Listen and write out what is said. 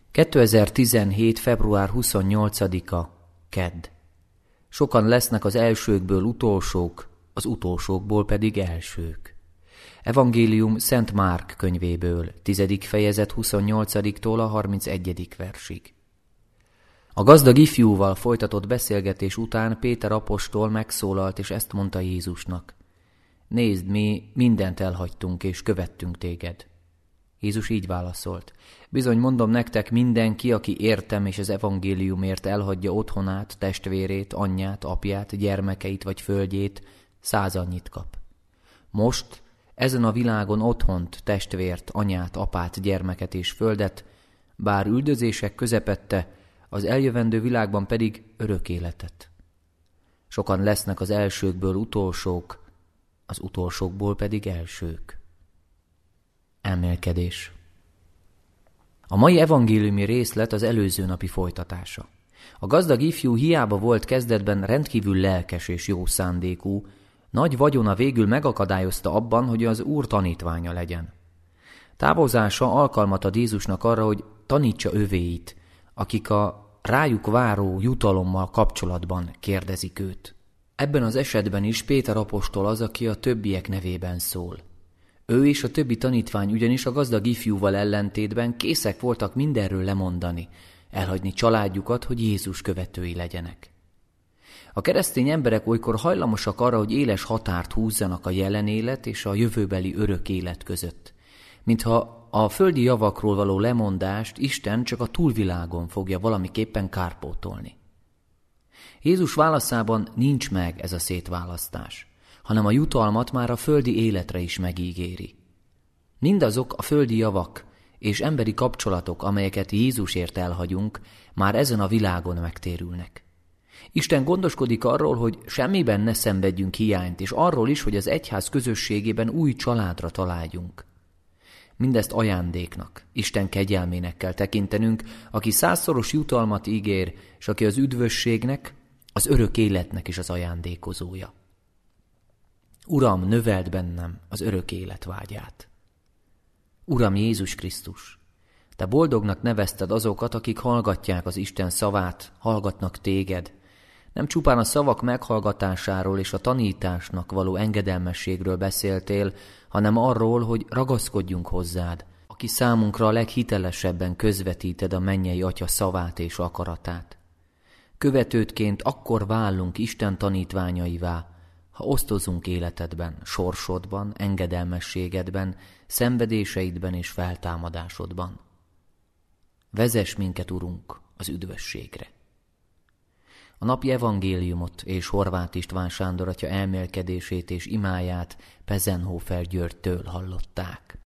2017. február 28-a, kedd. Sokan lesznek az elsőkből utolsók, az utolsókból pedig elsők. Evangélium Szent Márk könyvéből, 10. fejezet 28-tól a 31. versig. A gazdag ifjúval folytatott beszélgetés után Péter apostol megszólalt, és ezt mondta Jézusnak: Nézd, mi mindent elhagytunk, és követtünk téged. Jézus így válaszolt: Bizony mondom nektek, mindenki, aki értem és az evangéliumért elhagyja otthonát, testvérét, anyját, apját, gyermekeit vagy földjét, 100 annyit kap. Most ezen a világon otthont, testvért, anyát, apát, gyermeket és földet, bár üldözések közepette, az eljövendő világban pedig örök életet. Sokan lesznek az elsőkből utolsók, az utolsókból pedig elsők. Elmélkedés. A mai evangéliumi részlet az előző napi folytatása. A gazdag ifjú hiába volt kezdetben rendkívül lelkes és jó szándékú, nagy vagyona végül megakadályozta abban, hogy az Úr tanítványa legyen. Távozása alkalmat ad Jézusnak arra, hogy tanítsa övéit, akik a rájuk váró jutalommal kapcsolatban kérdezik őt. Ebben az esetben is Péter apostol az, aki a többiek nevében szól. Ő és a többi tanítvány ugyanis a gazdag ifjúval ellentétben készek voltak mindenről lemondani, elhagyni családjukat, hogy Jézus követői legyenek. A keresztény emberek olykor hajlamosak arra, hogy éles határt húzzanak a jelen élet és a jövőbeli örök élet között, mintha a földi javakról való lemondást Isten csak a túlvilágon fogja valamiképpen kárpótolni. Jézus válaszában nincs meg ez a szétválasztás, hanem a jutalmat már a földi életre is megígéri. Mindazok a földi javak és emberi kapcsolatok, amelyeket Jézusért elhagyunk, már ezen a világon megtérülnek. Isten gondoskodik arról, hogy semmiben ne szenvedjünk hiányt, és arról is, hogy az egyház közösségében új családra találjunk. Mindezt ajándéknak, Isten kegyelmének kell tekintenünk, aki 100-szoros jutalmat ígér, és aki az üdvösségnek, az örök életnek is az ajándékozója. Uram, növeld bennem az örök élet vágyát. Uram Jézus Krisztus, Te boldognak nevezted azokat, akik hallgatják az Isten szavát, hallgatnak Téged. Nem csupán a szavak meghallgatásáról és a tanításnak való engedelmességről beszéltél, hanem arról, hogy ragaszkodjunk hozzád, aki számunkra a leghitelesebben közvetíted a mennyei Atya szavát és akaratát. Követődként akkor válunk Isten tanítványaivá, ha osztozunk életedben, sorsodban, engedelmességedben, szenvedéseidben és feltámadásodban. Vezess minket, Urunk, az üdvösségre. A napi evangéliumot és Horváth István Sándor atya elmélkedését és imáját Pezenhofer Györgytől hallották.